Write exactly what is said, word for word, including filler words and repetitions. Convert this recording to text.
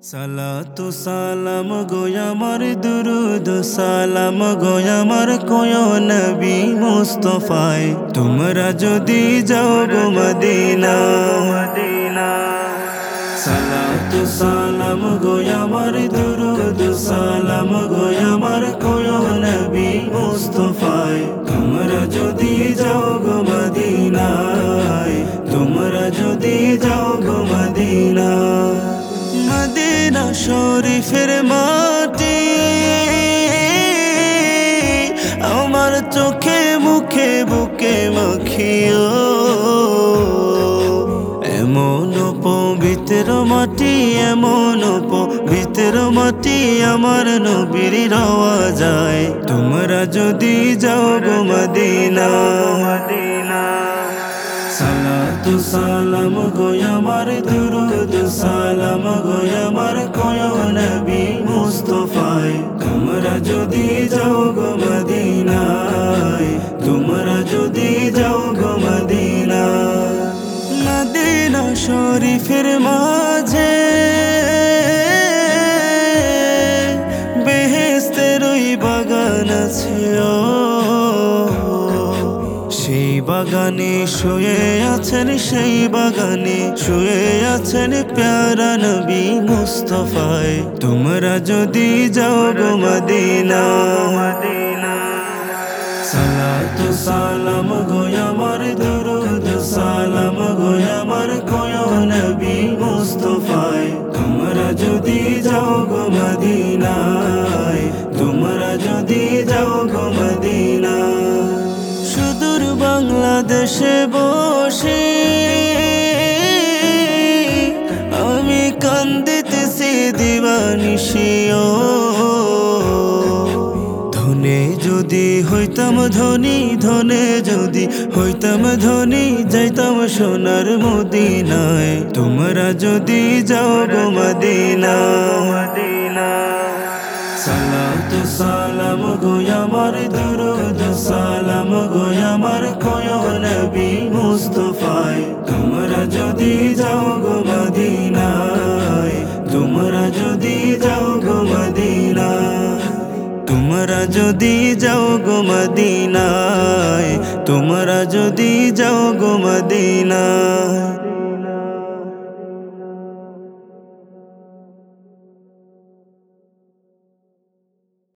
সালাতু সালাম গো আমার দুরুদ সালাম গো আমার কোয় নবী মুস্তাফায় তোমরা যদি যাও গো মদিনা মদিনা সালাতু সালাম গো আমার দুরুদ সালাম গো আমার কোয় নবী মুস্তাফায় তোমরা যদি যাও গো মদিনায় তোমরা যদি যাও গো মদিনা মদিনা শরীফের মাটি আমার চোখে মুখে বুকে মাখিও এমন পবিত্র মাটি এমন পবিত্র মাটি আমার নবীর রওয়া যায় তোমরা যদি যাও গো মদিনা মদিনা সালাতু সালাম গো আমার দুরুদ সালাম গো আমার কোয় নবী মুস্তাফায় তোমরা যদি যাও গো মদিনায় তোমরা যদি যাও গো মদিনা মদিনা শরীফের মাঝে বেহেশতের ওই বাগান আছে ও সেই বাগানে শুয়ে আছেন সেই বাগানে শুয়ে আছেন প্যারা নবী মুস্তাফায় তোমরা যদি যাও গো মদিনা মদিনা সালাতু সালাম গো আমার দুরুদ সালাম গো আমার কোয় নবী মুস্তাফায় তোমরা যদি যাও গো মদিনায় তোমরা যদি যাও গো মদিনা সুদূর বাংলাদেশে বসে আমি কান্দিতেছি দিবানিশি ও ধনে যদি হইতাম ধনী ধনে যদি হইতাম ধনী যাইতাম সোনার মদিনায় তোমরা যদি যাও গো মদিনা মদিনা সালাতু সালাম গো আমার দুরুদ সালাম গো আমার কোয় নবী মুস্তাফায় তোমরা যদি যাও গো মদিনায় তোমরা যদি যাও গো মদিনা তোমরা যদি যাও গো মদিনায় তোমরা যদি যাও গো মদিনায়।